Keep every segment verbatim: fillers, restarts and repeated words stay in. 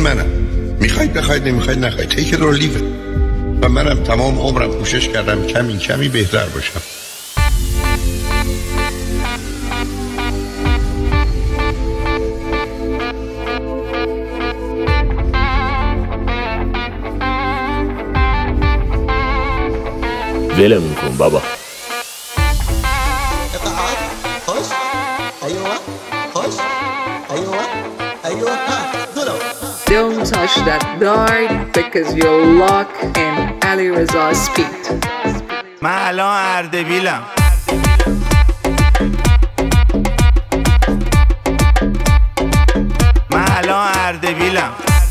منم، میخواید بخواید نمیخواید نخواید، take it or leave it. و منم تمام عمرم کوشش کردم کمی کمی بهتر باشم. ولمون کن بابا. Don't touch that dart because you're locked in Ali Reza Speed. من الان اردبیلم. من الان اردبیلم.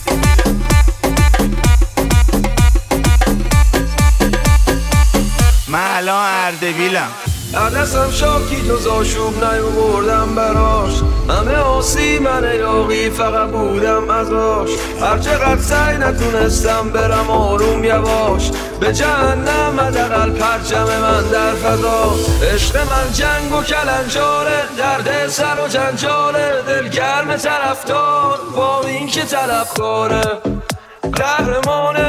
من الان اردبیلم. عدسم شاکی جز آشوب نیاوردم براش، همه آسی من یاقی فقط بودم ازاش. هر چقدر سعی نتونستم برم آروم یواش، به جهنم حداقل پرچم من در فضا. عشق من جنگ و کلنجاره، درد سر و جنجاله، دلگرم طرفدار با این که طلبکاره. قهرمانه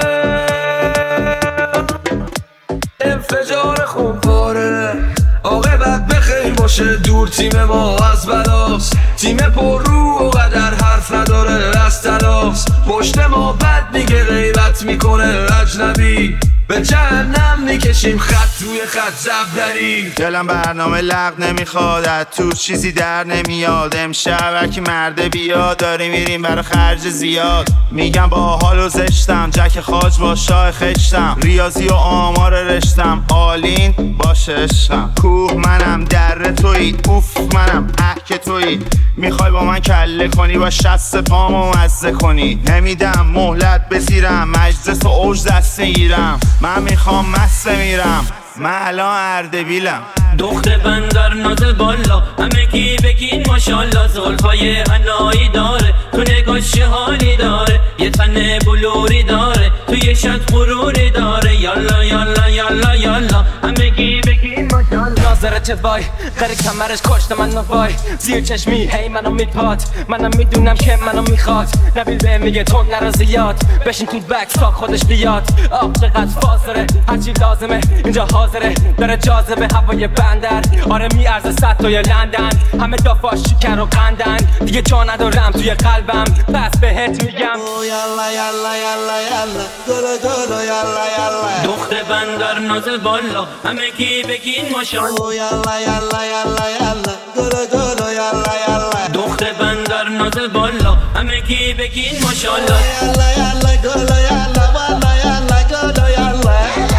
انفجار خونپاره، عاقبت بخیر باشه دور تیم ما از بلاست. تیم پر رو و قدر حرف نداره از تلاس، پشت ما بد میگه غیبت میکنه اجنبی. به جهنم میکشیم خط روی خط زبدری. دلم برنامه لغ نمیخواد، از تو چیزی در نمیاد. امشب هرکی مرده بیاد، داریم میریم برای خرج زیاد. میگم با حال و زشتم، جک خاج با شاه خشتم. ریاضی و آمار رشتم، آلین باشه عشقم. کوه منم در تویید، اوف منم احک تویید. میخوای با من کله کنی، با شست پامو مزه کنی. نمیدم مهلت بزیرم، مجلس و اوج دست میگیرم. من میخوام مست میرم، من الان اردبیلم. دخت بندر نازل بالا، همه کی بگین ماشالله. زلفای حنایی داره، تو نگاش حالی داره. یه تن بلوری داره، تو یه شد غروری داره. یالا یالا یالا یالا، همه کی بگین ماشالله. ناظره چه وای، غیر کمرش کشت من وای. زیر چشمی هی منو میپاد، منم میدونم که منو میخواد. نبیل به میگه تو نرو زیاد، بشین تو بک تا خودش بیاد. آب چقدر فاصله، هرچی لازمه اینجا حاضره. داره جاذبه هوای بندر، آره میارزه صد تا یا لندن. همه دافاش شکر و قندن، دیگه جا ندارم توی قلبم. پس بهت میگم یالا یالا یالا یالا، گلو گلو یالا یالا. دخت بندر نازل بالا، همه کی بگین ماشالله. یالا یالا یالا یالا، گلو گلو یالا یالا. دخت بندر نازل بالا، همه کی بگین ماشالله. یالا یالا گلو یالا، والا یالا گلو یالا.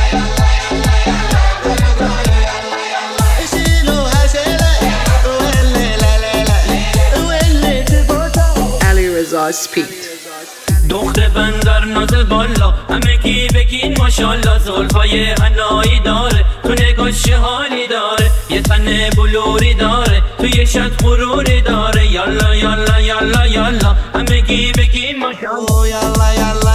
Ali Reza Speed. دخت بندر نازل بالا، همه کی بگین ماشالله. زلفای حنایی داره، تو نگاش حالی داره. یه تن بلوری داره، تو یه شد غروری داره. یالا یالا یالا یالا، همه کی بگین ماشالله. یالا یالا